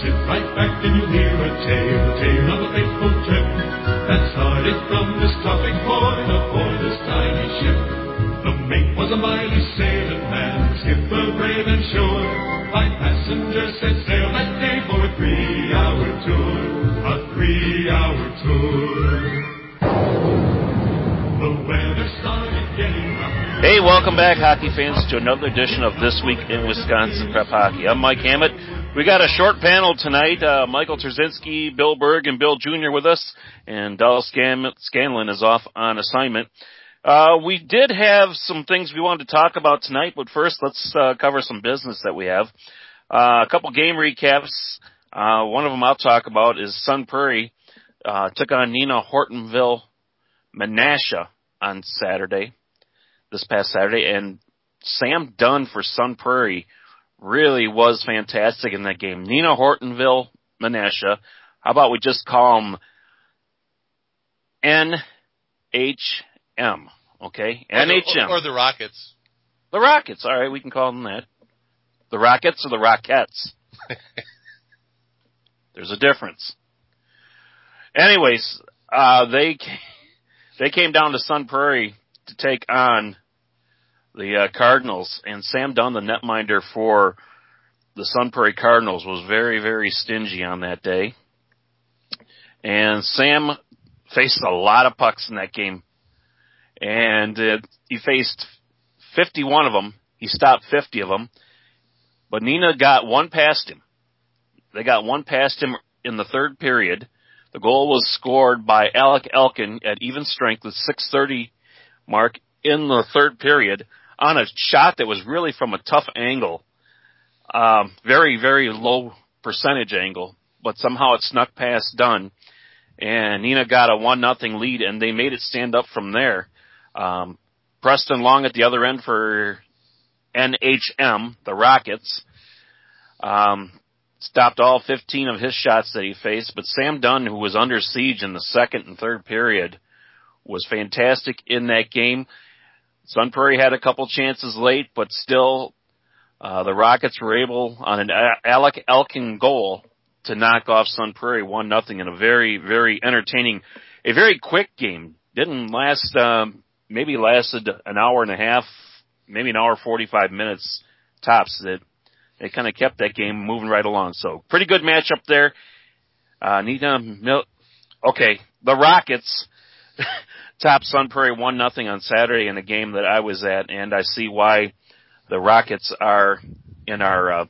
Sit right back and you'll hear a tale of a fateful trip that started from this tropic point aboard this tiny ship. The mate was a mighty sailing man, skipper brave and sure. 5 passengers set sail that day for a 3-hour tour. A 3-hour tour. The weather started getting rough. Hey, welcome back, hockey fans, to another edition of This Week in Wisconsin Prep Hockey. I'm Mike Hammett. We got a short panel tonight. Michael Trzynski, Bill Berg, and Bill Jr. with us, and Dallas Scanlon is off on assignment. We did have some things we wanted to talk about tonight, but first let's cover some business that we have. A couple game recaps. One of them I'll talk about is Sun Prairie took on Neenah Hortonville Menasha on this past Saturday, and Sam Dunn for Sun Prairie really was fantastic in that game. Neenah Hortonville Menasha, how about we just call them NHM, okay? NHM. Or the Rockets. The Rockets, all right, we can call them that. The Rockets or the Rockettes? There's a difference. Anyways, they came down to Sun Prairie to take on the Cardinals, and Sam Dunn, the netminder for the Sun Prairie Cardinals, was very, very stingy on that day. And Sam faced a lot of pucks in that game, and he faced 51 of them. He stopped 50 of them, but Neenah got one past him. They got one past him in the third period. The goal was scored by Alec Elkin at even strength with 6:30 mark in the third period on a shot that was really from a tough angle. Very, very low percentage angle, but somehow it snuck past Dunn, and Neenah got a 1-0 lead, and they made it stand up from there. Preston Long at the other end for NHM, the Rockets, stopped all 15 of his shots that he faced, but Sam Dunn, who was under siege in the second and third period, was fantastic in that game. Sun Prairie had a couple chances late, but still, the Rockets were able, on an Alec Elkin goal, to knock off Sun Prairie 1-0 in a very, very entertaining, a very quick game. Didn't last, maybe lasted an hour and a half, maybe an hour 45 minutes tops. They kind of kept that game moving right along. So pretty good matchup there. The Rockets topped Sun Prairie 1-0 on Saturday in a game that I was at, and I see why the Rockets are in our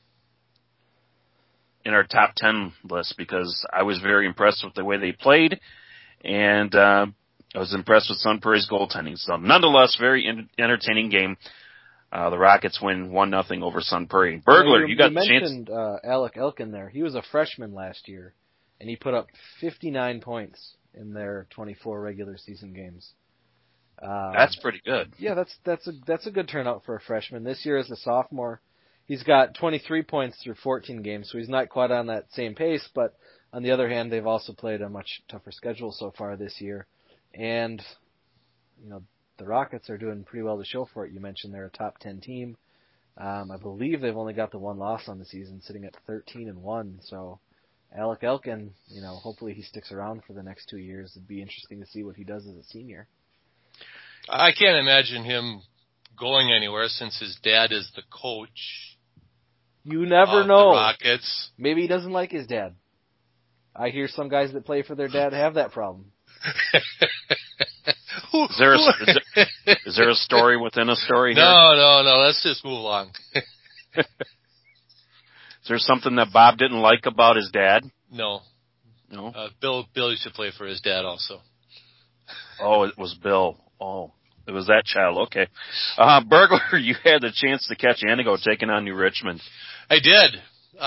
top 10 list, because I was very impressed with the way they played, and I was impressed with Sun Prairie's goaltending. So nonetheless, very entertaining game. The Rockets win 1-0 over Sun Prairie. Burglar, you got the chance. You mentioned Alec Elkin there. He was a freshman last year, and he put up 59 points in their 24 regular season games. That's pretty good. Yeah, that's a good turnout for a freshman. This year as a sophomore, he's got 23 points through 14 games, so he's not quite on that same pace, but on the other hand, they've also played a much tougher schedule so far this year. And, the Rockets are doing pretty well to show for it. You mentioned they're a top 10 team. I believe they've only got the one loss on the season, sitting at 13-1. So Alec Elkin, hopefully he sticks around for the next 2 years. It'd be interesting to see what he does as a senior. I can't imagine him going anywhere since his dad is the coach. You never know. The Rockets. Maybe he doesn't like his dad. I hear some guys that play for their dad have that problem. Is there a story within a story here? No. Let's just move along. Is there something that Bob didn't like about his dad? No. Bill used to play for his dad also. Oh, it was Bill. Oh, it was that child. Okay. Burglar, you had the chance to catch Antigo taking on New Richmond. I did.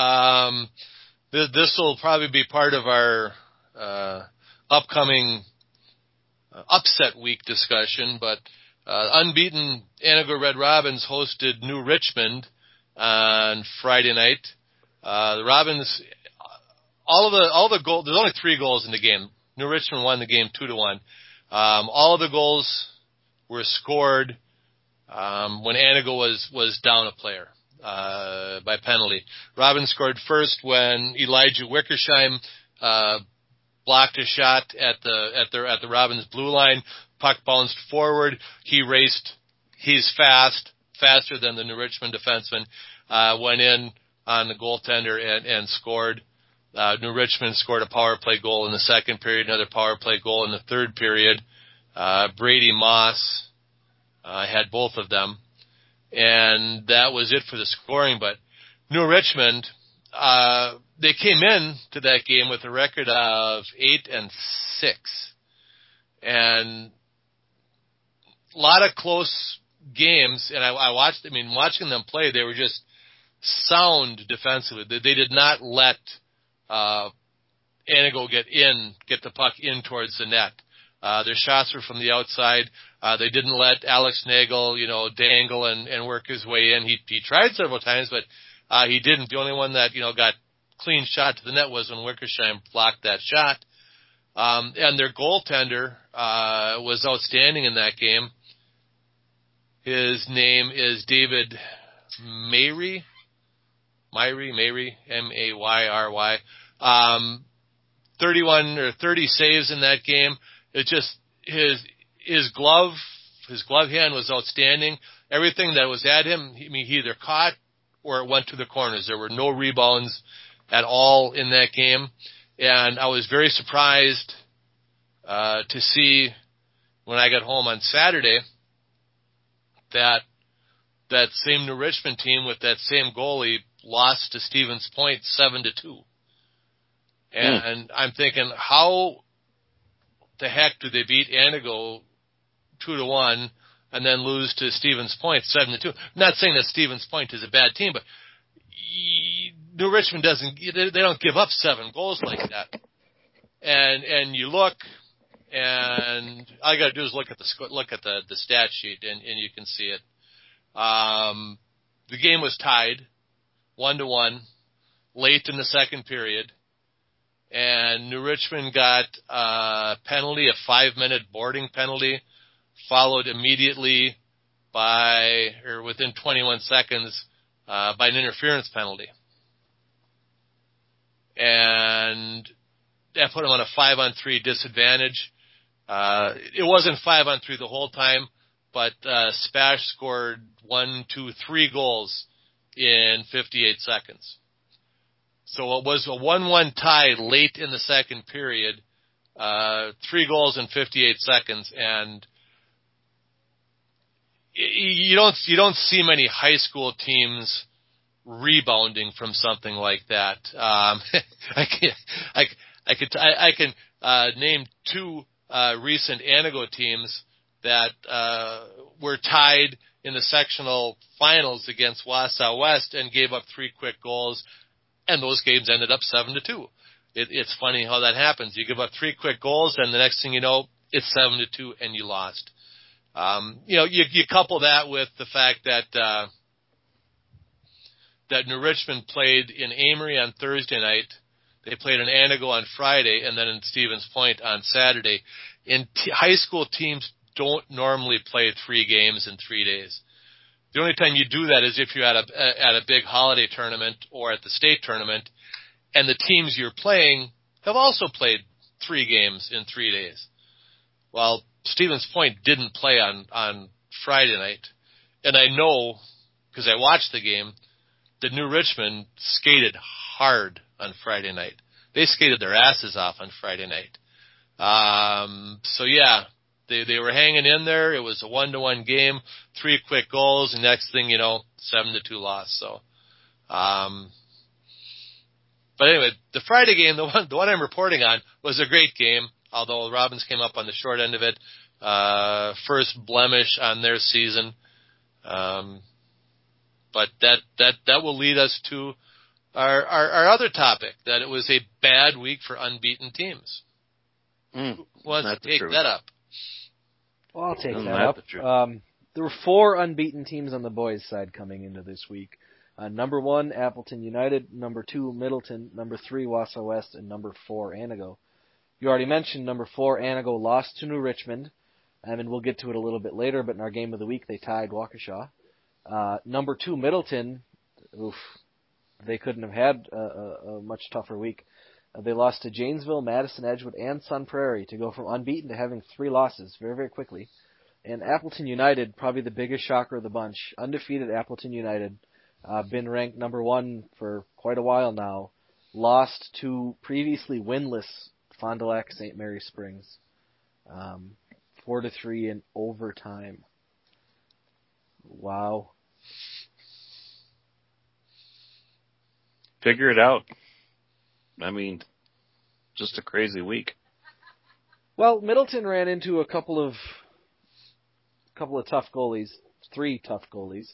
This will probably be part of our upcoming upset week discussion, but unbeaten Antigo Red Robins hosted New Richmond on Friday night. The Robins, all the goals, there's only 3 goals in the game. New Richmond won the game 2-1. All of the goals were scored when Antigo was down a player. by penalty. Robins scored first when Elijah Wickersheim blocked a shot at the Robins blue line. Puck bounced forward. He raced. He's faster than the New Richmond defenseman. Went in on the goaltender and scored. New Richmond scored a power play goal in the second period, another power play goal in the third period. Brady Moss had both of them. And that was it for the scoring. But New Richmond, they came in to that game with a record of 8-6. And a lot of close games. And I watched, watching them play, they were just sound defensively. They did not let Anago get the puck in towards the net. Their shots were from the outside. They didn't let Alex Nagel, dangle and work his way in. He tried several times, but he didn't. The only one that, got clean shot to the net was when Wickersheim blocked that shot. And their goaltender was outstanding in that game. His name is David Mayry, M-A-Y-R-Y. 31 or 30 saves in that game. It just, his glove hand was outstanding. Everything that was at him, he either caught or it went to the corners. There were no rebounds at all in that game. And I was very surprised to see when I got home on Saturday that same New Richmond team with that same goalie lost to Stevens Point 7-2. And I'm thinking, how the heck do they beat Anago 2-1 and then lose to Stevens Point 7-2? Not saying that Stevens Point is a bad team, but New Richmond they don't give up 7 goals like that. And you look, and all you got to do is look at the stat sheet, and you can see it. The game was tied 1-1 late in the second period, and New Richmond got a penalty, a 5-minute boarding penalty, followed immediately within 21 seconds, by an interference penalty. And that put them on a 5-on-3 disadvantage. It wasn't 5-on-3 the whole time, but Spash scored 3 goals in 58 seconds. So it was a 1-1 tie late in the second period, 3 goals in 58 seconds, and you don't see many high school teams rebounding from something like that. I can name 2 recent Anago teams that were tied in the sectional finals against Wausau West and gave up 3 quick goals, and those games ended up 7-2. It's funny how that happens. You give up 3 quick goals, and the next thing you know, it's 7-2, and you lost. You couple that with the fact that New Richmond played in Amory on Thursday night. They played in Anago on Friday, and then in Stevens Point on Saturday. High school teams don't normally play 3 games in 3 days. The only time you do that is if you're at a big holiday tournament or at the state tournament, and the teams you're playing have also played 3 games in 3 days. Well, Stevens Point didn't play on Friday night, and I know, because I watched the game, that New Richmond skated hard on Friday night. They skated their asses off on Friday night. So yeah, they were hanging in there. It was a 1-1 game, 3 quick goals, and next thing you know, 7-2 loss. So, but anyway, the Friday game, the one I'm reporting on, was a great game. Although Robins came up on the short end of it, first blemish on their season. But that will lead us to our other topic, that it was a bad week for unbeaten teams. Who wants to take that up? Well, I'll take that up. There were 4 unbeaten teams on the boys' side coming into this week. Number 1, Appleton United. Number 2, Middleton. Number 3, Wausau West. And number 4, Anago. You already mentioned number 4, Anago lost to New Richmond. And we'll get to it a little bit later, but in our game of the week, they tied Waukesha. Number 2, Middleton oof, they couldn't have had a much tougher week. They lost to Janesville, Madison, Edgewood, and Sun Prairie to go from unbeaten to having 3 losses very, very quickly. And Appleton United, probably the biggest shocker of the bunch, undefeated Appleton United, been ranked number 1 for quite a while now, lost to previously winless Fond du Lac St. Mary Springs, 4-3 in overtime. Wow. Figure it out. I mean, just a crazy week. Well, Middleton ran into a couple of tough goalies, 3 tough goalies.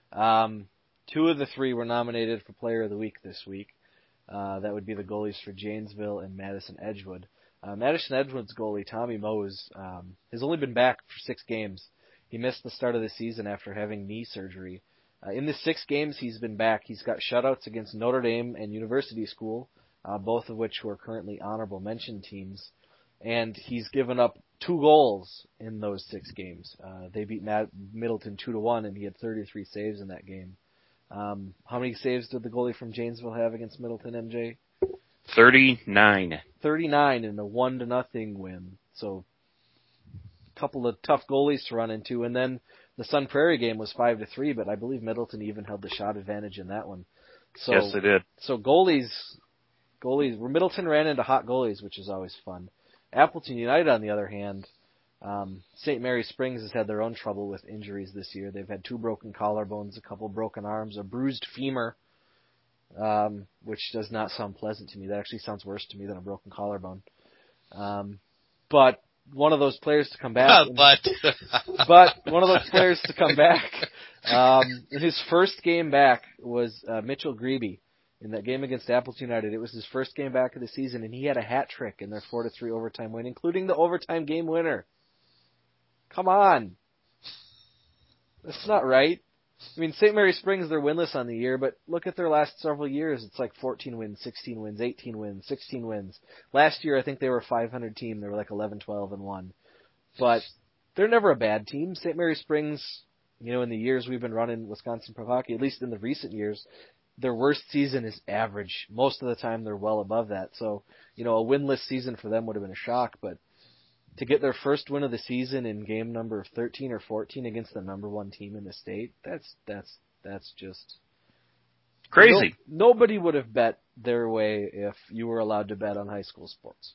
2 of the 3 were nominated for Player of the Week this week. That would be the goalies for Janesville and Madison Edgewood. Madison Edgewood's goalie, Tommy Mose, has only been back for 6 games. He missed the start of the season after having knee surgery. In the 6 games he's been back, he's got shutouts against Notre Dame and University School, both of which were currently honorable mention teams. And he's given up 2 goals in those 6 games. They beat Middleton 2-1, and he had 33 saves in that game. How many saves did the goalie from Janesville have against Middleton, MJ? 39. 39 in a 1-0 win. So, a couple of tough goalies to run into. And then the Sun Prairie game was 5-3, but I believe Middleton even held the shot advantage in that one. So, yes, they did. So Middleton ran into hot goalies, which is always fun. Appleton United, on the other hand, St. Mary Springs has had their own trouble with injuries this year. They've had 2 broken collarbones, a couple broken arms, a bruised femur, which does not sound pleasant to me. That actually sounds worse to me than a broken collarbone. But one of those players to come back. But one of those players to come back. In his first game back was Mitchell Grebe. In that game against Appleton United, it was his first game back of the season, and he had a hat trick in their 4-3 overtime win, including the overtime game winner. Come on. That's not right. I mean, St. Mary Springs, they're winless on the year, but look at their last several years. It's like 14 wins, 16 wins, 18 wins, 16 wins. Last year, I think they were a 500 team. They were like 11-12-1. But they're never a bad team. St. Mary Springs, in the years we've been running Wisconsin Pro Hockey, at least in the recent years, their worst season is average. Most of the time, they're well above that. So, a winless season for them would have been a shock, but to get their first win of the season in game number 13 or 14 against the number 1 team in the state, that's just crazy. Nobody would have bet their way if you were allowed to bet on high school sports.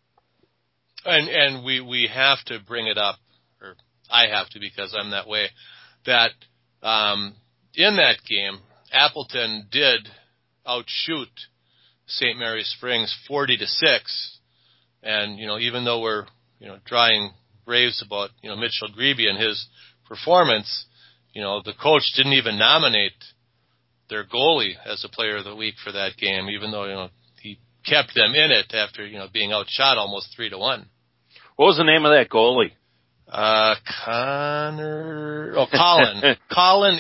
And we have to bring it up, or I have to because I'm that way, that in that game, Appleton did outshoot St. Mary Springs 40-6, and even though we're drawing raves about Mitchell Grebe and his performance, the coach didn't even nominate their goalie as a Player of the Week for that game, even though he kept them in it after being outshot almost 3-1. What was the name of that goalie? Colin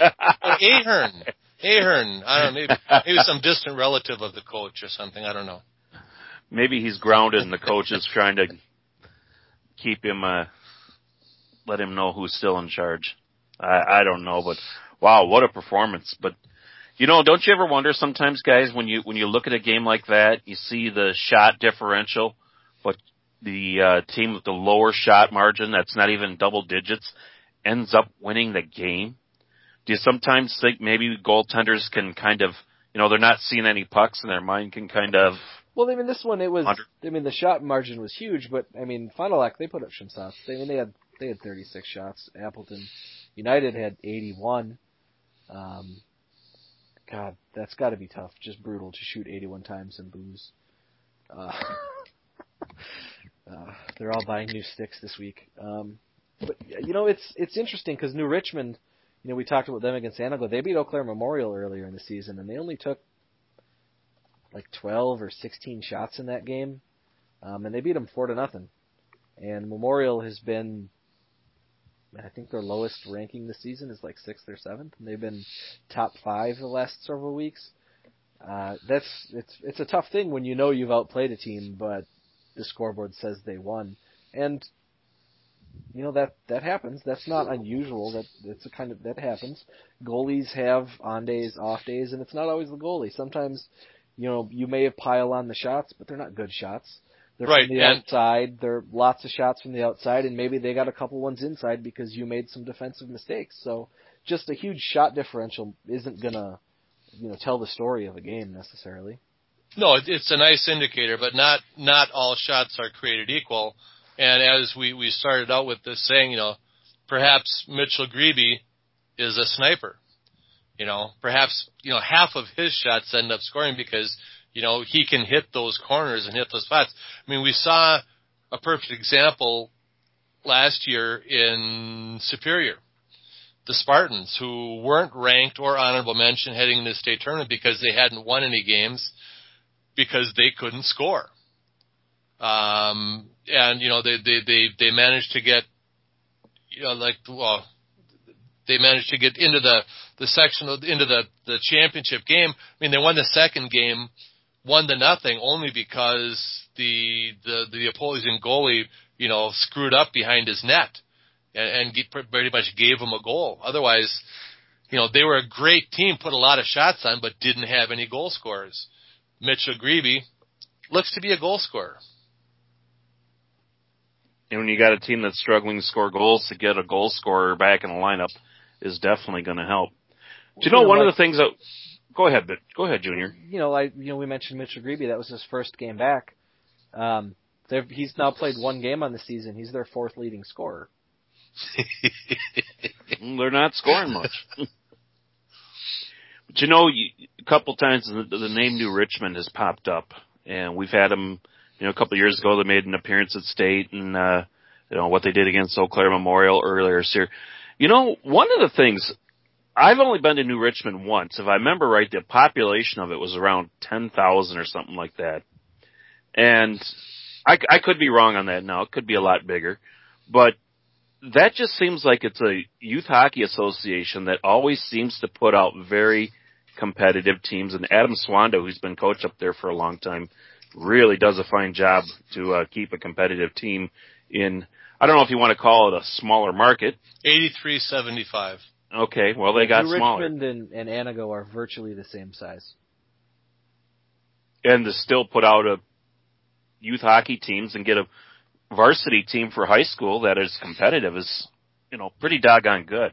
Ahern. I don't know, maybe some distant relative of the coach or something. I don't know. Maybe he's grounded and the coach is trying to keep him, let him know who's still in charge. I don't know, but wow, what a performance. But, don't you ever wonder sometimes, guys, when you look at a game like that, you see the shot differential, but the team with the lower shot margin, that's not even double digits, ends up winning the game? Do you sometimes think maybe goaltenders can kind of, they're not seeing any pucks and their mind can kind of... Well, this one, it was, the shot margin was huge, but, Fond du Lac, they put up some shots. They had 36 shots. Appleton United had 81. God, that's got to be tough. Just brutal to shoot 81 times and lose. They're all buying new sticks this week. But, it's interesting because New Richmond, we talked about them against Anago. They beat Eau Claire Memorial earlier in the season, and they only took like 12 or 16 shots in that game, and they beat them 4-0. And Memorial has been, I think their lowest ranking this season is like 6th or 7th, and they've been top 5 the last several weeks. It's a tough thing when you've outplayed a team, but the scoreboard says they won. And that happens. That's not unusual. That happens. Goalies have on days, off days, and it's not always the goalie. Sometimes, you may pile on the shots, but they're not good shots. They're Right, from the outside. There are lots of shots from the outside, and maybe they got a couple ones inside because you made some defensive mistakes. So just a huge shot differential isn't gonna, tell the story of a game necessarily. No, it's a nice indicator, but not all shots are created equal. And as we started out with this saying, perhaps Mitchell Grebe is a sniper. Perhaps, half of his shots end up scoring because, he can hit those corners and hit those spots. I mean, we saw a perfect example last year in Superior. The Spartans, who weren't ranked or honorable mention heading into the state tournament because they hadn't won any games because they couldn't score. And, they managed to get, they managed to get into the section, into the championship game. I mean, they won the second game 1-0 only because the opposing goalie, screwed up behind his net and pretty much gave him a goal. Otherwise, they were a great team, put a lot of shots on, but didn't have any goal scorers. Mitchell Grebe looks to be a goal scorer. And when you got a team that's struggling to score goals, to get a goal scorer back in the lineup is definitely going to help. Do you know one of the things that? Go ahead, Junior. We mentioned Mitchell Grebe. That was his first game back. He's now played one game on the season. He's their fourth leading scorer. They're not scoring much. But a couple times the name New Richmond has popped up, and we've had them. A couple of years ago, they made an appearance at state, and what they did against Eau Claire Memorial earlier this year. One of the things, I've only been to New Richmond once. If I remember right, the population of it was around 10,000 or something like that. And I could be wrong on that now. It could be a lot bigger. But that just seems like it's a youth hockey association that always seems to put out very competitive teams. And Adam Swando, who's been coach up there for a long time, really does a fine job to keep a competitive team in, I don't know if you want to call it a smaller market. 8375. Okay, well, they got smaller. Richmond and Anago are virtually the same size. And to still put out a youth hockey teams and get a varsity team for high school that is competitive is, pretty doggone good.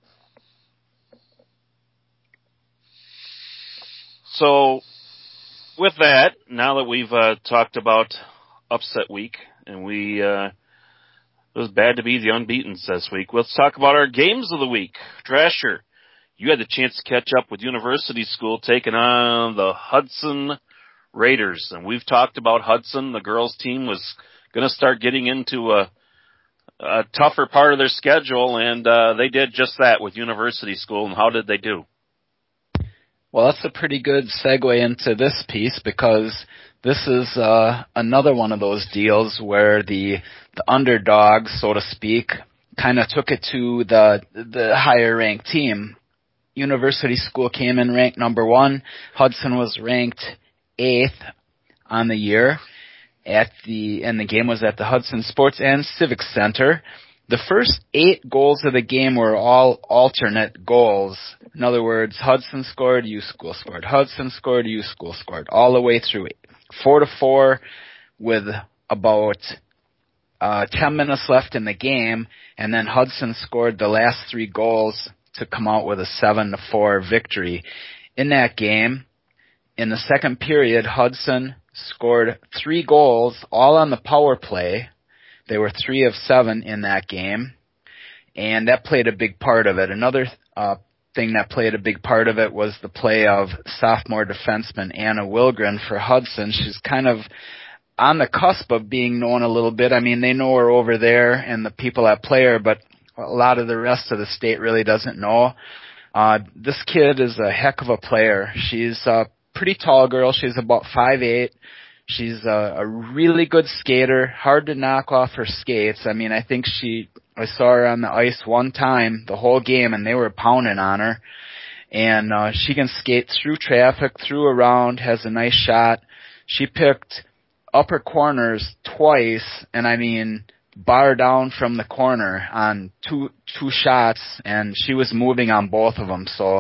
So, with that, now that we've talked about upset week, and it was bad to be the unbeatens this week, let's talk about our games of the week. Trasher, you had the chance to catch up with University School taking on the Hudson Raiders, and we've talked about Hudson. The girls' team was going to start getting into a tougher part of their schedule, and they did just that with University School. And how did they do? Well, that's a pretty good segue into this piece because this is another one of those deals where the underdog, so to speak, kind of took it to the higher ranked team. University School came in ranked number 1. Hudson was ranked 8th on the year. And the game was at the Hudson Sports and Civic Center. The first 8 goals of the game were all alternate goals. In other words, Hudson scored, U School scored. Hudson scored, U School scored. All the way through 4-4 with about 10 minutes left in the game. And then Hudson scored the last 3 goals to come out with a 7-4 victory. In that game, in the second period, Hudson scored 3 goals, all on the power play. They were 3 of 7 in that game, and that played a big part of it. Another thing that played a big part of it was the play of sophomore defenseman Anna Wilgren for Hudson. She's kind of on the cusp of being known a little bit. I mean, they know her over there and the people that play her, but a lot of the rest of the state really doesn't know. This kid is a heck of a player. She's a pretty tall girl. She's about 5'8". She's a really good skater, hard to knock off her skates. I mean, I saw her on the ice one time the whole game, and they were pounding on her. And she can skate through traffic, through around, has a nice shot. She picked upper corners twice, and I mean, bar down from the corner on two shots, and she was moving on both of them. So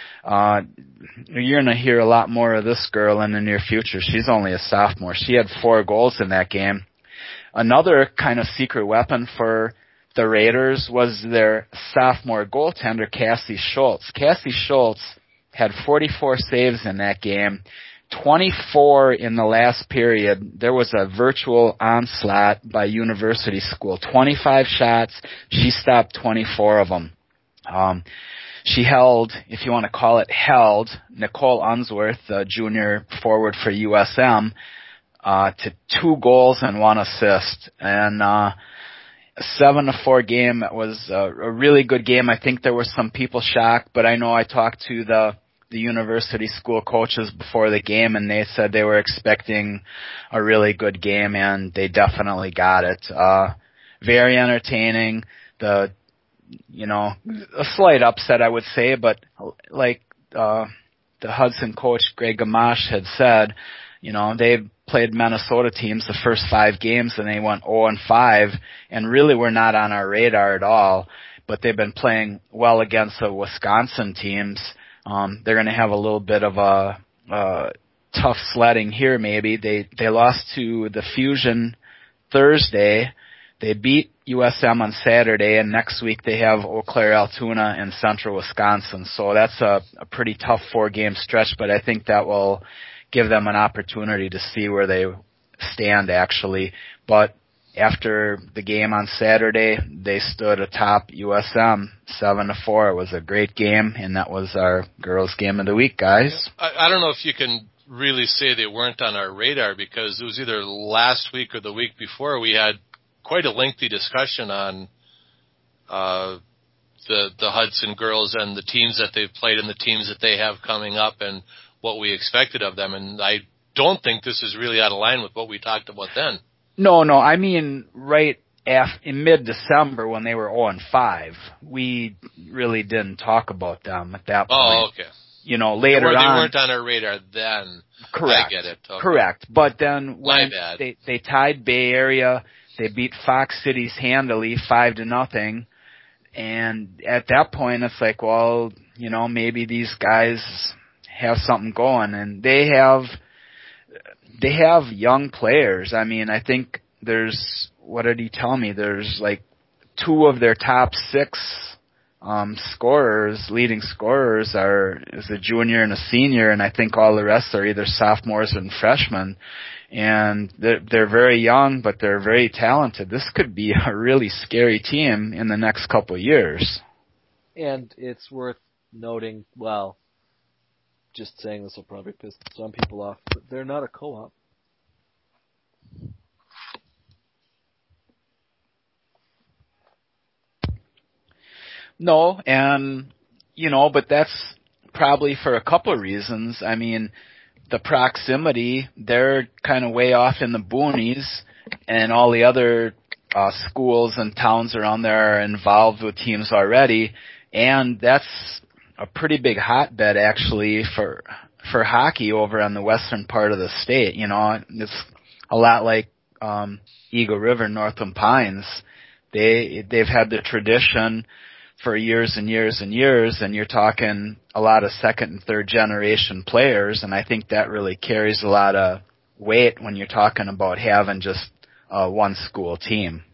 you're going to hear a lot more of this girl in the near future. She's only a sophomore. She had 4 goals in that game. Another kind of secret weapon for the Raiders was their sophomore goaltender, Cassie Schultz. Cassie Schultz had 44 saves in that game, 24 in the last period. There was a virtual onslaught by University School. 25 shots. She stopped 24 of them. She held, if you want to call it held, Nicole Unsworth, the junior forward for USM, to 2 goals and 1 assist. And a 7-4 game. It was a really good game. I think there were some people shocked, but I know I talked to the university school coaches before the game, and they said they were expecting a really good game, and they definitely got it. Very entertaining. A slight upset, I would say, but like the Hudson coach Greg Gamache had said, they played Minnesota teams the first 5 games, and they went 0-5, and really were not on our radar at all. But they've been playing well against the Wisconsin teams. They're going to have a little bit of a tough sledding here. Maybe they lost to the Fusion Thursday. They beat USM on Saturday, and next week they have Eau Claire, Altoona, and Central Wisconsin. So that's a pretty tough 4-game stretch, but I think that will give them an opportunity to see where they stand, actually. But after the game on Saturday, they stood atop USM 7-4. It was a great game, and that was our girls' game of the week, guys. I don't know if you can really say they weren't on our radar, because it was either last week or the week before we had quite a lengthy discussion on the Hudson girls and the teams that they've played and the teams that they have coming up and what we expected of them. And I don't think this is really out of line with what we talked about then. No, I mean right in mid-December when they were 0-5, we really didn't talk about them at that point. Oh, okay. Later on. They weren't on our radar then. Correct. I get it. Okay. Correct. But then when they tied Bay Area, they beat Fox Cities handily 5-0. And at that point, it's like, well, maybe these guys have something going, and they have young players. I mean, I think what did he tell me? There's like 2 of their top 6 leading scorers is a junior and a senior, and I think all the rest are either sophomores and freshmen. And they're very young, but they're very talented. This could be a really scary team in the next couple of years. And it's worth noting, well, just saying this will probably piss some people off, but they're not a co-op. No, and, but that's probably for a couple of reasons. I mean, the proximity, they're kind of way off in the boonies, and all the other schools and towns around there are involved with teams already, and that's a pretty big hotbed actually for hockey over on the western part of the state. It's a lot like Eagle River, Northland Pines. They've had the tradition for years and years and years, and you're talking a lot of second and third generation players, and I think that really carries a lot of weight when you're talking about having just one school team.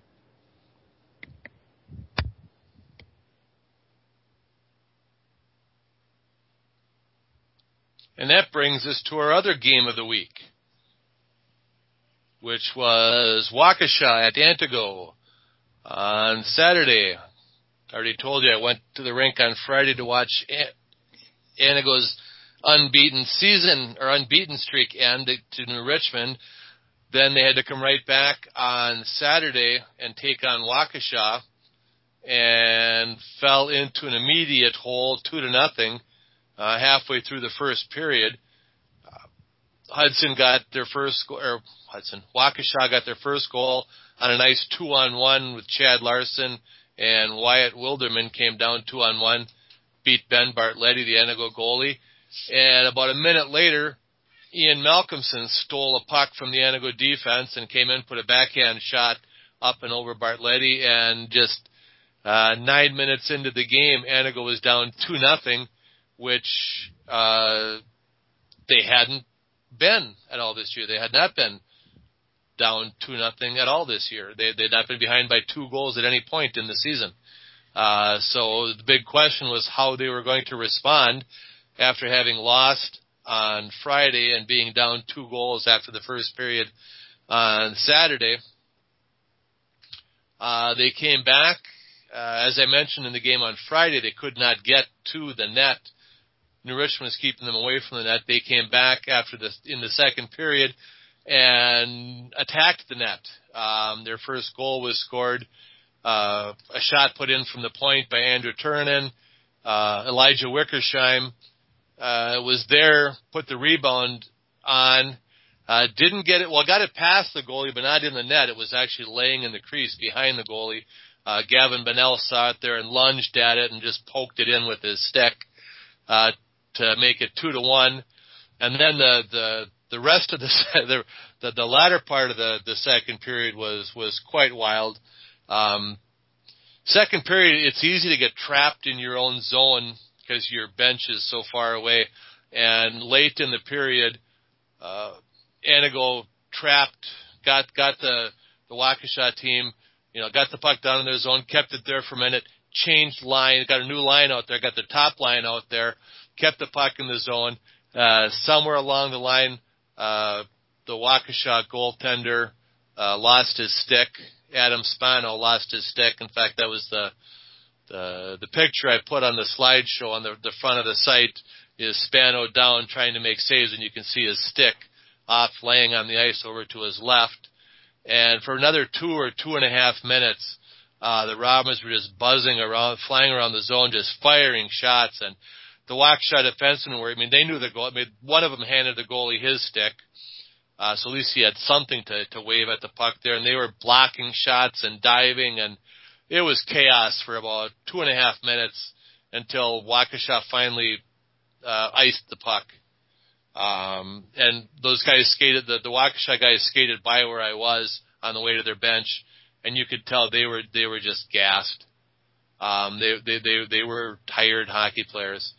And that brings us to our other game of the week, which was Waukesha at Antigo on Saturday. I already told you I went to the rink on Friday to watch Antigo's unbeaten streak end to New Richmond. Then they had to come right back on Saturday and take on Waukesha, and fell into an immediate hole, 2-0, halfway through the first period. Waukesha got their first goal on a nice 2-on-1 with Chad Larson, and Wyatt Wilderman came down 2-on-1, beat Ben Bartletti, the Antigo goalie. And about a minute later, Ian Malcolmson stole a puck from the Antigo defense and came in, put a backhand shot up and over Bartlett, and just 9 minutes into the game, Antigo was down 2-0, which they hadn't been at all this year. They had not been down 2-0 at all this year. They'd not been behind by 2 goals at any point in the season. So the big question was how they were going to respond after having lost on Friday and being down 2 goals after the first period on Saturday. They came back. As I mentioned in the game on Friday, they could not get to the net. New Richmond was keeping them away from the net. They came back in the second period and attacked the net. Their first goal was scored, a shot put in from the point by Andrew Turunen. Elijah Wickersheim was there, put the rebound on, didn't get it, got it past the goalie, but not in the net. It was actually laying in the crease behind the goalie. Gavin Bonnell saw it there and lunged at it and just poked it in with his stick, to make it 2-1. And then the rest of the latter part of the second period was quite wild. Second period, it's easy to get trapped in your own zone because your bench is so far away. And late in the period, Antigo trapped, got the Waukesha team, got the puck down in their zone, kept it there for a minute, changed line, got a new line out there, got the top line out there, kept the puck in the zone. Somewhere along the line, the Waukesha goaltender lost his stick. Adam Spano lost his stick. In fact, that was the picture I put on the slideshow on the front of the site is Spano down trying to make saves, and you can see his stick off laying on the ice over to his left. And for another 2 or 2.5 minutes, the Robins were just buzzing around, flying around the zone, just firing shots. And the Waukesha defensemen they knew the goal. One of them handed the goalie his stick. So at least he had something to wave at the puck there. And they were blocking shots and diving. And it was chaos for about 2.5 minutes until Waukesha finally iced the puck. And those guys skated, the Waukesha guys skated by where I was on the way to their bench, and you could tell they were just gassed. They were tired hockey players.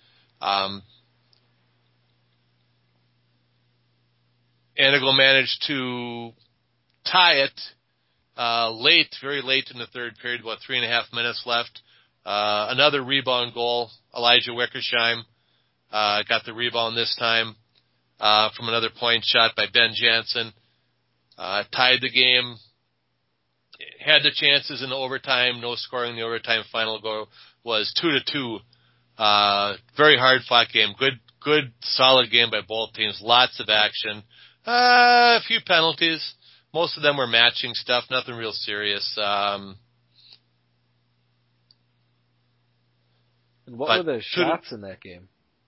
Antigo managed to tie it, very late in the third period, about 3.5 minutes left. Another rebound goal, Elijah Wickersheim, got the rebound this time. From another point shot by Ben Jansen, tied the game, had the chances in the overtime, no scoring in the overtime. Final goal was 2-2. Very hard fought game, good solid game by both teams, lots of action, a few penalties, most of them were matching stuff, nothing real serious. And what were the shots in that game?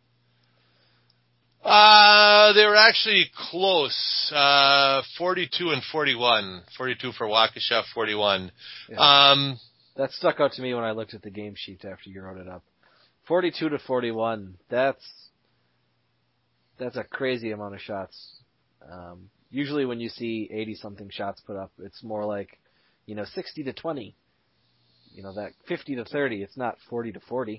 They were actually close. 42 and 41. 42 for Waukesha, 41. Yeah. That stuck out to me when I looked at the game sheet after you wrote it up. 42-41. That's a crazy amount of shots. Usually when you see 80-something shots put up, it's more like, 60-20. That 50-30. It's not 40-40.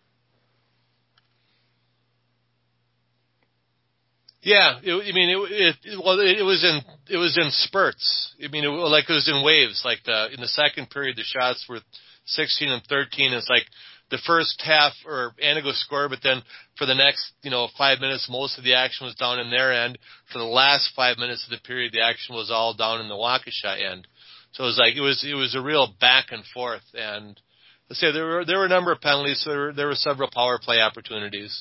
Yeah, it was in spurts. It was in waves. In the second period, the shots were 16 and 13. It's like the first half, or Antigo scored, but then for the next, 5 minutes, most of the action was down in their end. For the last 5 minutes of the period, the action was all down in the Waukesha end. So it was a real back and forth. And let's say there were a number of penalties. So there were several power play opportunities.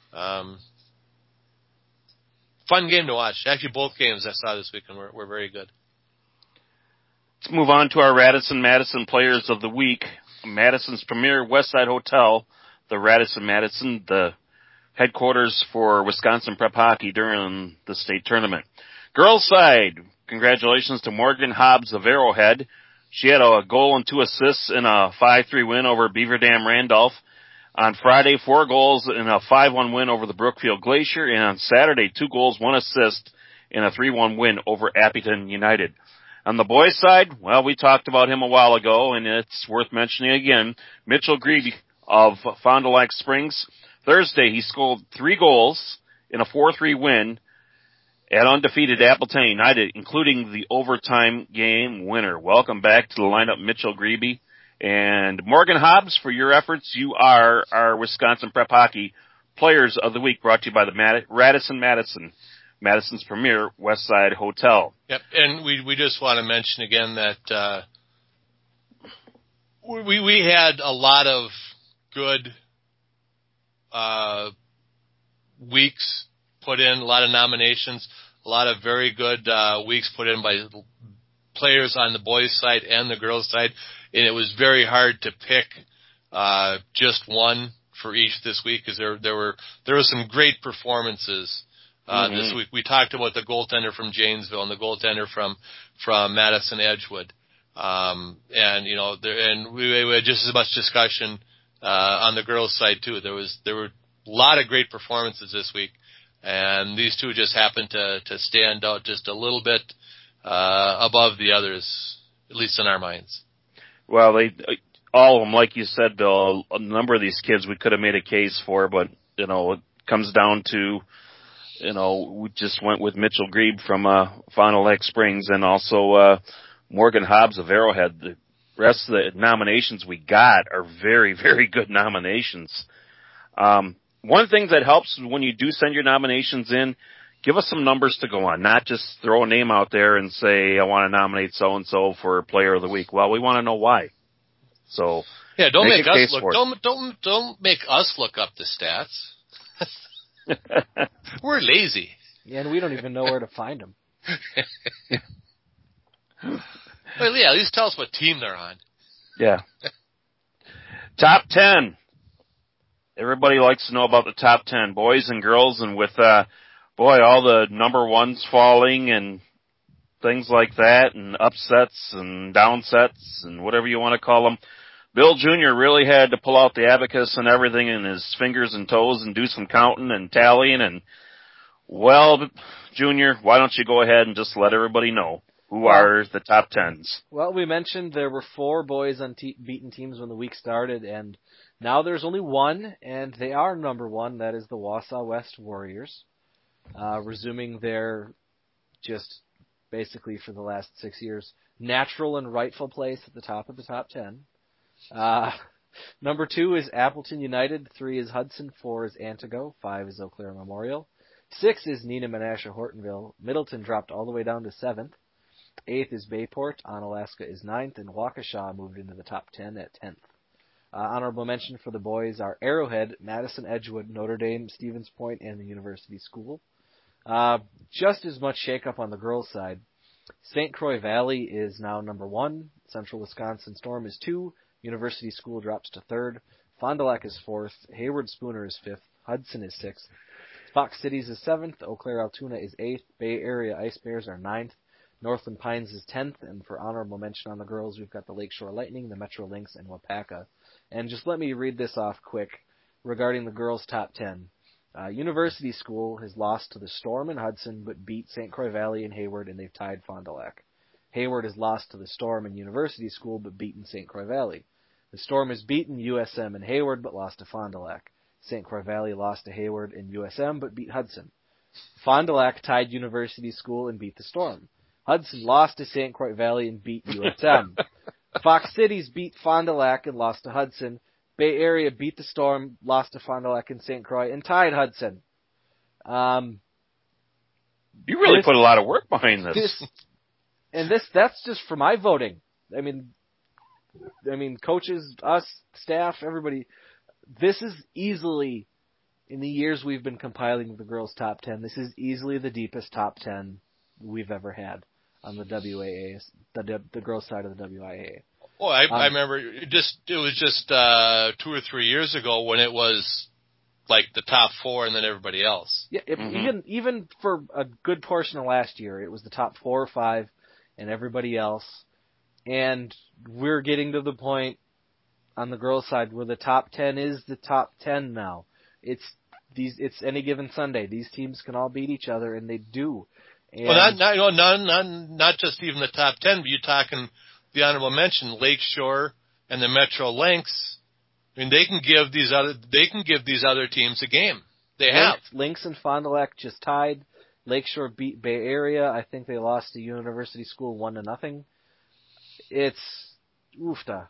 Fun game to watch. Actually, both games I saw this weekend were very good. Let's move on to our Radisson Madison Players of the Week. Madison's premier Westside Hotel, the Radisson Madison, the headquarters for Wisconsin Prep Hockey during the state tournament. Girls side, congratulations to Morgan Hobbs of Arrowhead. She had a goal and 2 assists in a 5-3 win over Beaver Dam Randolph. On Friday, 4 goals in a 5-1 win over the Brookfield Glacier, and on Saturday, 2 goals, 1 assist in a 3-1 win over Appleton United. On the boys' side, well, we talked about him a while ago, and it's worth mentioning again. Mitchell Grebe of Fond du Lac Springs. Thursday, he scored 3 goals in a 4-3 win at undefeated Appleton United, including the overtime game winner. Welcome back to the lineup, Mitchell Grebe. And Morgan Hobbs, for your efforts, you are our Wisconsin Prep Hockey Players of the Week, brought to you by the Radisson Madison, Madison's premier West Side Hotel. Yep, and we just want to mention again that we had a lot of good weeks put in, a lot of nominations, a lot of very good weeks put in by players on the boys' side and the girls' side, and it was very hard to pick just one for each this week because there were some great performances this week. We talked about the goaltender from Janesville and the goaltender from Madison Edgewood, and we had just as much discussion on the girls' side too. There were a lot of great performances this week, and these two just happened to stand out just a little bit above the others, at least in our minds. Well, all of them, like you said, Bill, a number of these kids we could have made a case for, but, it comes down to, we just went with Mitchell Grebe from Fond du Lac Springs and also Morgan Hobbs of Arrowhead. The rest of the nominations we got are very, very good nominations. One of the things that helps when you do send your nominations in, give us some numbers to go on, not just throw a name out there and say, I want to nominate so-and-so for Player of the Week. Well, we want to know why. So yeah, don't make us look. Don't make us look up the stats. We're lazy. Yeah, and we don't even know where to find them. Well, yeah, at least tell us what team they're on. Yeah. Top 10. Everybody likes to know about the top 10, boys and girls, and with all the number ones falling and things like that, and upsets and downsets and whatever you want to call them. Bill Jr. really had to pull out the abacus and everything in his fingers and toes and do some counting and tallying. And, well, Junior, why don't you go ahead and just let everybody know who are the top 10s? Well, we mentioned there were 4 boys on beaten teams when the week started, and now there's only one, and they are number 1. That is the Wausau West Warriors, resuming their just basically for the last 6 years natural and rightful place at the top of the top 10. Number 2 is Appleton United, 3 is Hudson, 4 is Antigo, 5 is Eau Claire Memorial, 6 is Neenah Menasha Hortonville. Middleton dropped all the way down to 7th. 8th is Bayport. Onalaska is 9th, and Waukesha moved into the top 10 at 10th. Honorable mention for the boys are Arrowhead, Madison Edgewood, Notre Dame, Stevens Point, and the University School. Just as much shakeup on the girls' side. St. Croix Valley is now number 1. Central Wisconsin Storm is 2. University School drops to 3rd. Fond du Lac is 4th. Hayward Spooner is 5th. Hudson is 6th. Fox Cities is 7th. Eau Claire Altoona is 8th. Bay Area Ice Bears are 9th. Northland Pines is 10th. And for honorable mention on the girls, we've got the Lakeshore Lightning, the Metro Lynx, and Wapaka. And just let me read this off quick regarding the girls' top 10. University School has lost to the Storm and Hudson, but beat St. Croix Valley and Hayward, and they've tied Fond du Lac. Hayward has lost to the Storm and University School, but beaten St. Croix Valley. The Storm has beaten USM and Hayward, but lost to Fond du Lac. St. Croix Valley lost to Hayward and USM, but beat Hudson. Fond du Lac tied University School and beat the Storm. Hudson lost to St. Croix Valley and beat USM. Fox Cities beat Fond du Lac and lost to Hudson. Bay Area beat the Storm, lost to Fond du Lac and St. Croix, and tied Hudson. You really put a lot of work behind this. That's just for my voting. I mean, coaches, us, staff, everybody. This is easily, in the years we've been compiling the girls' top 10, this is easily the deepest top 10 we've ever had on the WAA, the girls' side of the WIA. Oh, I remember it was just 2 or 3 years ago when it was like the top 4 and then everybody else. Yeah, even for a good portion of last year, it was the top 4 or 5 and everybody else. And we're getting to the point on the girls' side where the top 10 is the top 10 now. It's any given Sunday. These teams can all beat each other, and they do. And well, not just even the top 10, but you're talking the honorable mention, Lakeshore and the Metro Lynx. I mean, they can give these other teams a game. They have. Lynx and Fond du Lac just tied. Lakeshore beat Bay Area. I think they lost to University School 1-0. It's oofta.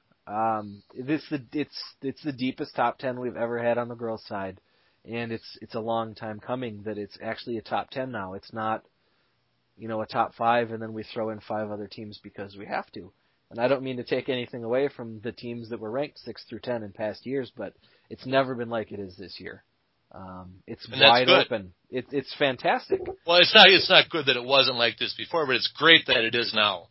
It's the deepest top 10 we've ever had on the girls' side, and it's a long time coming that it's actually a top 10 now. It's not, a top 5 and then we throw in 5 other teams because we have to. And I don't mean to take anything away from the teams that were ranked 6 through 10 in past years, but it's never been like it is this year. It's wide open. It's fantastic. Well, it's not good that it wasn't like this before, but it's great that it is now.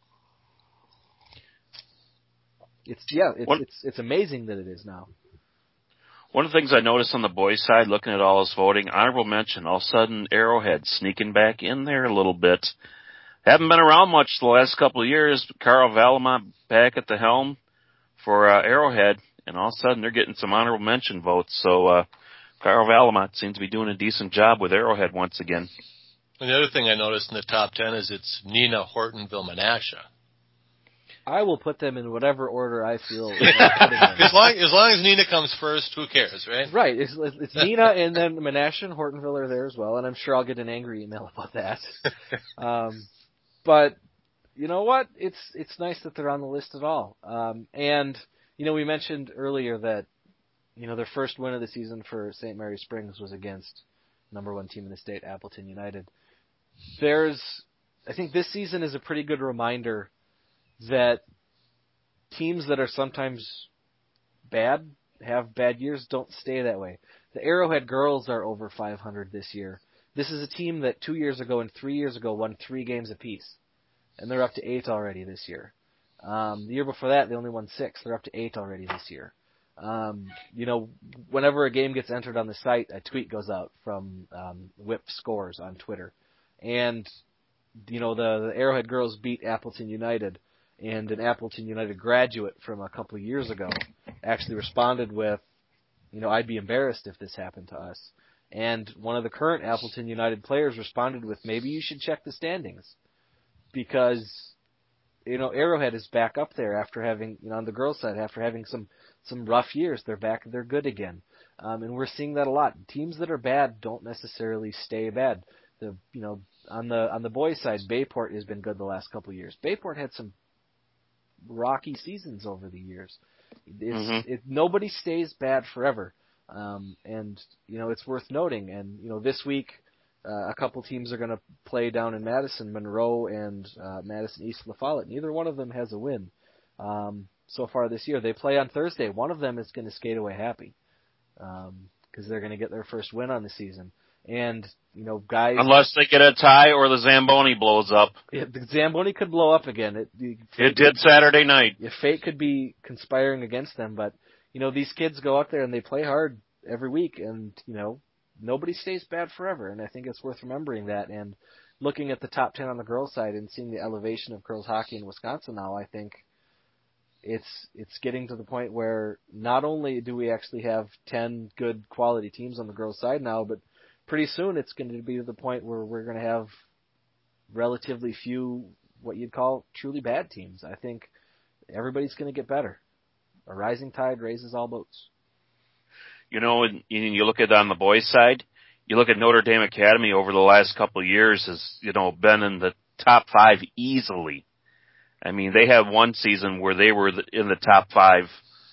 It's amazing that it is now. One of the things I noticed on the boys' side, looking at all this voting, honorable mention, all of a sudden Arrowhead sneaking back in there a little bit. Haven't been around much the last couple of years. Carl Valamont back at the helm for Arrowhead, and all of a sudden they're getting some honorable mention votes. So Carl Valamont seems to be doing a decent job with Arrowhead once again. And the other thing I noticed in the top 10 is it's Neenah, Hortonville, Menasha. I will put them in whatever order I feel. As long as Neenah comes first, who cares, right? Right. It's Neenah, and then Menasha and Hortonville are there as well, and I'm sure I'll get an angry email about that. But you know what? It's nice that they're on the list at all. And we mentioned earlier that their first win of the season for St. Mary Springs was against number 1 team in the state, Appleton United. I think this season is a pretty good reminder that teams that are sometimes bad, have bad years, don't stay that way. The Arrowhead girls are over 500 this year. This is a team that 2 years ago and 3 years ago won 3 games apiece, and they're up to 8 already this year. The year before that, they only won 6. They're up to 8 already this year. Whenever a game gets entered on the site, a tweet goes out from Whip Scores on Twitter. And, the Arrowhead girls beat Appleton United, and an Appleton United graduate from a couple of years ago actually responded with, I'd be embarrassed if this happened to us. And one of the current Appleton United players responded with, maybe you should check the standings. Because, Arrowhead is back up there after having, on the girls' side, after having some rough years. They're back, they're good again. And we're seeing that a lot. Teams that are bad don't necessarily stay bad. On the boys' side, Bayport has been good the last couple of years. Bayport had some rocky seasons over the years. Nobody stays bad forever. And it's worth noting. And, this week, a couple teams are going to play down in Madison, Monroe and Madison East La Follette. Neither one of them has a win so far this year. They play on Thursday. One of them is going to skate away happy because they're going to get their first win on the season. And, guys... Unless they get a tie or the Zamboni blows up. The Zamboni could blow up again. It did Saturday night. Fate could be conspiring against them, but, these kids go out there and they play hard every week, and, nobody stays bad forever, and I think it's worth remembering that. And looking at the top 10 on the girls' side and seeing the elevation of girls hockey in Wisconsin now, I think it's getting to the point where not only do we actually have 10 good quality teams on the girls' side now, but pretty soon it's going to be to the point where we're going to have relatively few what you'd call truly bad teams. I think everybody's going to get better. A rising tide raises all boats. And you look at on the boys' side, you look at Notre Dame Academy over the last couple of years has, been in the top 5 easily. I mean, they had one season where they were in the top 5.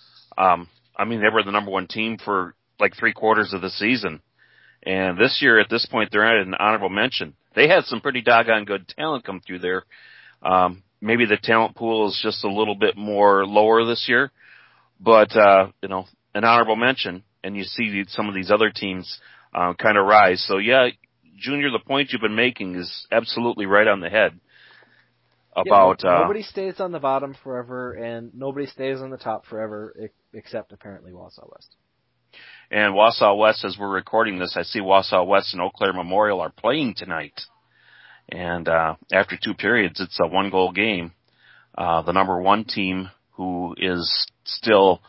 They were the number 1 team for like 3/4 of the season. And this year, at this point, they're at an honorable mention. They had some pretty doggone good talent come through there. Maybe the talent pool is just a little bit more lower this year. But, an honorable mention. And you see some of these other teams kind of rise. So, yeah, Junior, the point you've been making is absolutely right on the head. Nobody stays on the bottom forever, and nobody stays on the top forever, except apparently Wausau West. And Wausau West, as we're recording this, I see Wausau West and Eau Claire Memorial are playing tonight. And after 2 periods, it's a 1-goal game. The number 1 team, who is still...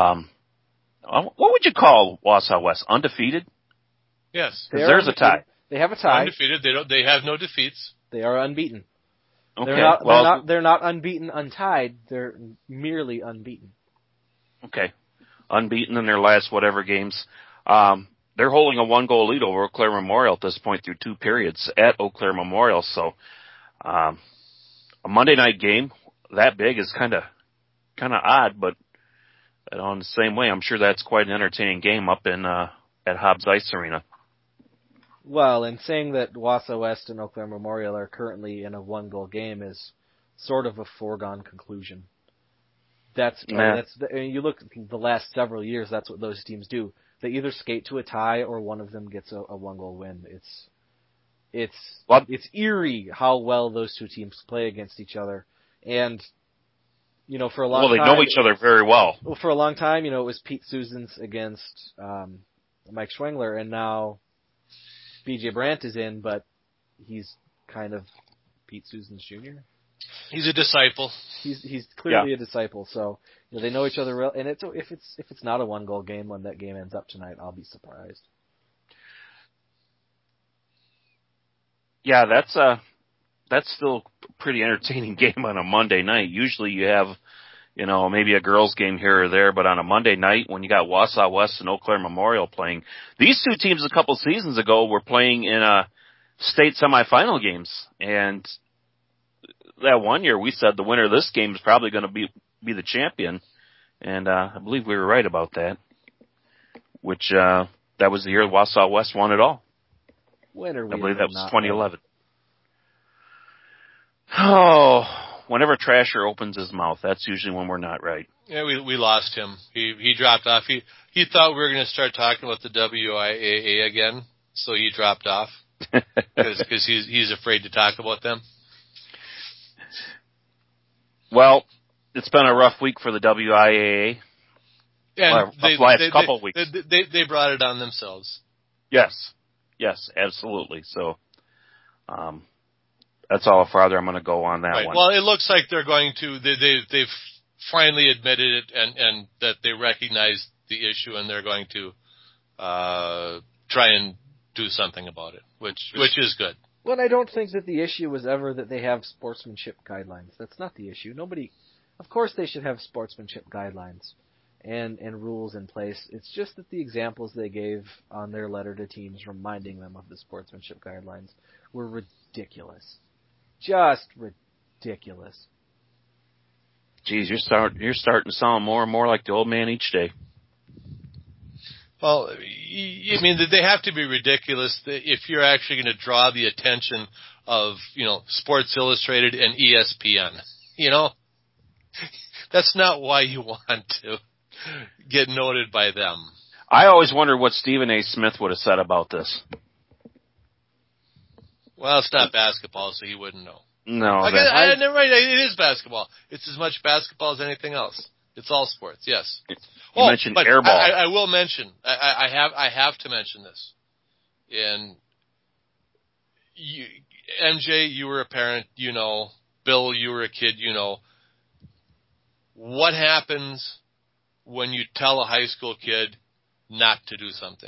what would you call Wausau West? Undefeated? Yes. There's a tie. They have a tie. Undefeated. They have no defeats. They are unbeaten. Okay. They're not unbeaten, untied. They're merely unbeaten. Okay. Unbeaten in their last whatever games. They're holding a 1-goal lead over Eau Claire Memorial at this point through 2 periods at Eau Claire Memorial. So, a Monday night game that big is kind of odd, but on the same way, I'm sure that's quite an entertaining game up in at Hobbs Ice Arena. Well, and saying that Wausau West and Eau Claire Memorial are currently in a 1-goal game is sort of a foregone conclusion. You look at the last several years, that's what those teams do. They either skate to a tie or one of them gets a 1-goal win. It's eerie how well those two teams play against each other. And, for a long time... Well, they know each other very well. Well, for a long time, it was Pete Susans against Mike Schwengler, and now B.J. Brandt is in, but he's kind of Pete Susans Jr. He's a disciple. He's clearly a disciple, so they know each other well. And if it's not a 1-goal game when that game ends up tonight, I'll be surprised. Yeah, that's still a pretty entertaining game on a Monday night. Usually you have, maybe a girls' game here or there, but on a Monday night when you got Wausau West and Eau Claire Memorial playing, these two teams a couple seasons ago were playing in state semifinal games, and that one year we said the winner of this game is probably going to be the champion, and I believe we were right about that. Which that was the year Wausau West won it all. When I believe that was 2011. Oh, whenever Trasher opens his mouth, that's usually when we're not right. Yeah, we lost him. He dropped off. He thought we were going to start talking about the WIAA again, so he dropped off because he's afraid to talk about them. Well, it's been a rough week for the WIAA. And last couple weeks. They brought it on themselves. Yes, absolutely. So, that's all farther I'm going to go on that one. Well, it looks like they're going to. They've finally admitted it and that they recognize the issue and they're going to try and do something about it, which is good. Well, I don't think that the issue was ever that they have sportsmanship guidelines. That's not the issue. Of course they should have sportsmanship guidelines and rules in place. It's just that the examples they gave on their letter to teams reminding them of the sportsmanship guidelines were ridiculous. Just ridiculous. Geez, you're starting to sound more and more like the old man each day. Well, I mean, they have to be ridiculous if you're actually going to draw the attention of, Sports Illustrated and ESPN. That's not why you want to get noted by them. I always wondered what Stephen A. Smith would have said about this. Well, it's not basketball, so he wouldn't know. No. Never mind. It is basketball. It's as much basketball as anything else. It's all sports, yes. You mentioned airball. I will mention. I have to mention this. And MJ, you were a parent. Bill, you were a kid. What happens when you tell a high school kid not to do something?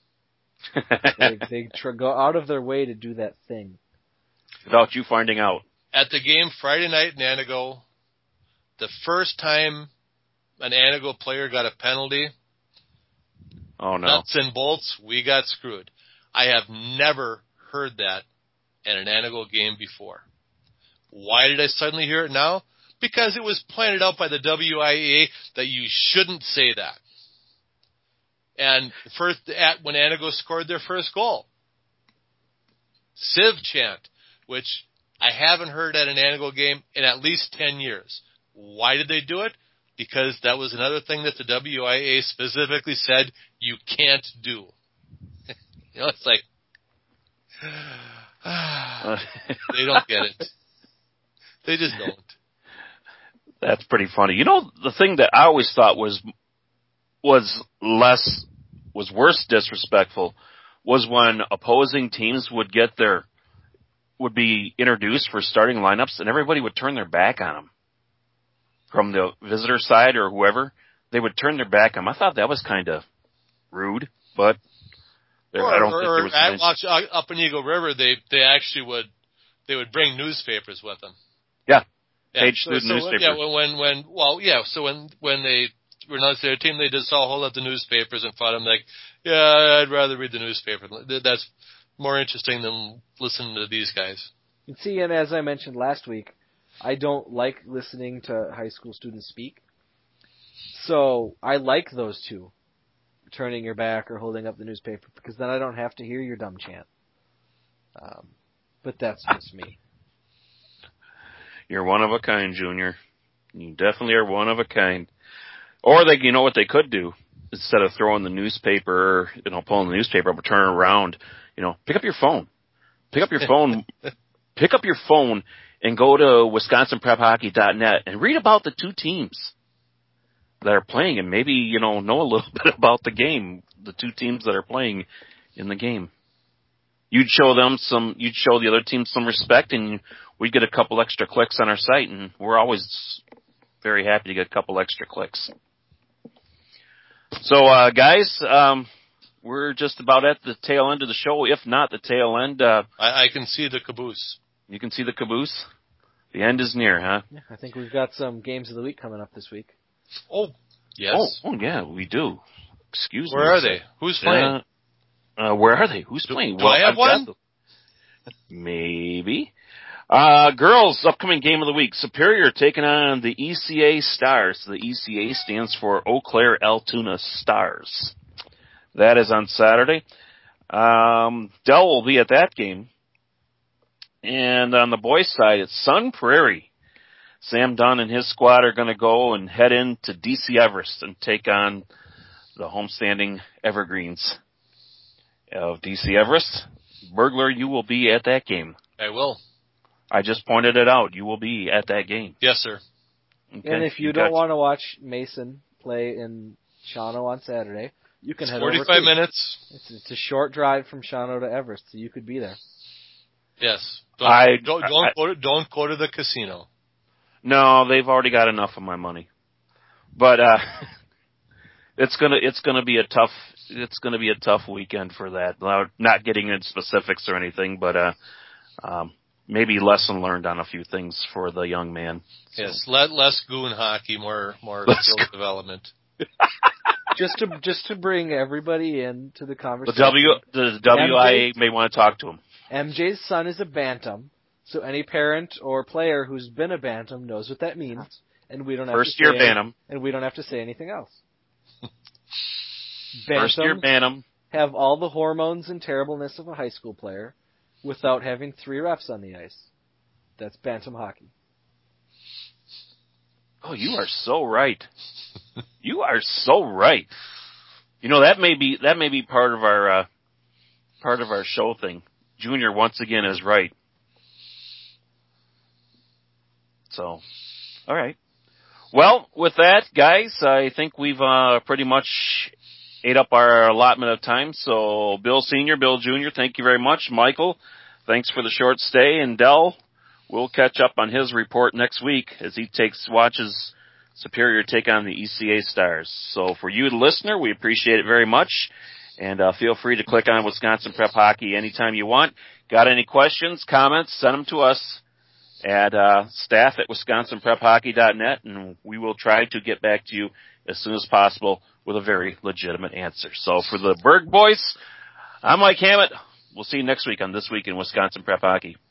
They go out of their way to do that thing. Without you finding out. At the game Friday night in Anago, the first time an Anago player got a penalty, oh no, nuts and bolts, we got screwed. I have never heard that at an Anago game before. Why did I suddenly hear it now? Because it was pointed out by the WIAA that you shouldn't say that. And when Anago scored their first goal, Civ chant, which I haven't heard at an Anago game in at least 10 years. Why did they do it? Because that was another thing that the WIAA specifically said you can't do. It's like, they don't get it. They just don't. That's pretty funny. The thing that I always thought was worse disrespectful was when opposing teams would be introduced for starting lineups and everybody would turn their back on them. From the visitor side or whoever, they would turn their back on them. I thought that was kind of rude, but I don't think there was at Watch up in Eagle River, they actually would bring newspapers with them. Yeah. Yeah. Page student newspaper. Yeah, so when they were announced their team, they just all hold up the newspapers in front of them like, yeah, I'd rather read the newspaper. That's more interesting than listening to these guys. And see, and as I mentioned last week, I don't like listening to high school students speak. So I like those two, turning your back or holding up the newspaper, because then I don't have to hear your dumb chant. But that's just me. You're one of a kind, Junior. You definitely are one of a kind. Or you know what they could do? Instead of throwing the newspaper, pulling the newspaper up and turning around, pick up your phone. Pick up your phone. Pick up your phone and go to WisconsinPrepHockey.net and read about the two teams that are playing, and maybe, know a little bit about the game, the two teams that are playing in the game. You'd show the other team some respect, and we'd get a couple extra clicks on our site, and we're always very happy to get a couple extra clicks. So, guys, we're just about at the tail end of the show, if not the tail end. I can see the caboose. You can see the caboose? The end is near, huh? Yeah, I think we've got some games of the week coming up this week. Oh, yes. Oh yeah, we do. Excuse me. Where are they? Who's playing? Where are they? Who's playing? Do I have one? Maybe. Girls, upcoming game of the week. Superior taking on the ECA Stars. The ECA stands for Eau Claire Altoona Stars. That is on Saturday. Dell will be at that game. And on the boys' side, it's Sun Prairie. Sam Dunn and his squad are going to go and head into DC Everest and take on the homestanding Evergreens of DC Everest. Burglar, you will be at that game. I will. I just pointed it out. You will be at that game. Yes, sir. Okay. And if you don't want to watch Mason play in Shawano on Saturday, you can head over. 45 minutes. It's a short drive from Shawano to Everest, so you could be there. Yes. Don't go to the casino. No, they've already got enough of my money. But it's gonna be a tough weekend for that. Not getting into specifics or anything, but maybe lesson learned on a few things for the young man. So. Yes, less goon hockey, more skill development. Just to bring everybody into the conversation. The WIA may want to talk to him. MJ's son is a bantam, so any parent or player who's been a bantam knows what that means, and we don't have First year bantam, and we don't have to say anything else. First year bantam have all the hormones and terribleness of a high school player, without having 3 refs on the ice. That's bantam hockey. Oh, you are so right. You are so right. That may be part of our show thing. Junior once again is right. So, all right. Well, with that, guys, I think we've pretty much ate up our allotment of time. So, Bill Sr., Bill Jr., thank you very much. Michael, thanks for the short stay. And Dell, we'll catch up on his report next week as he watches Superior take on the ECA Stars. So, for you, the listener, we appreciate it very much. And feel free to click on Wisconsin Prep Hockey anytime you want. Got any questions, comments, send them to us at staff at WisconsinPrepHockey.net, and we will try to get back to you as soon as possible with a very legitimate answer. So for the Berg boys, I'm Mike Hammett. We'll see you next week on This Week in Wisconsin Prep Hockey.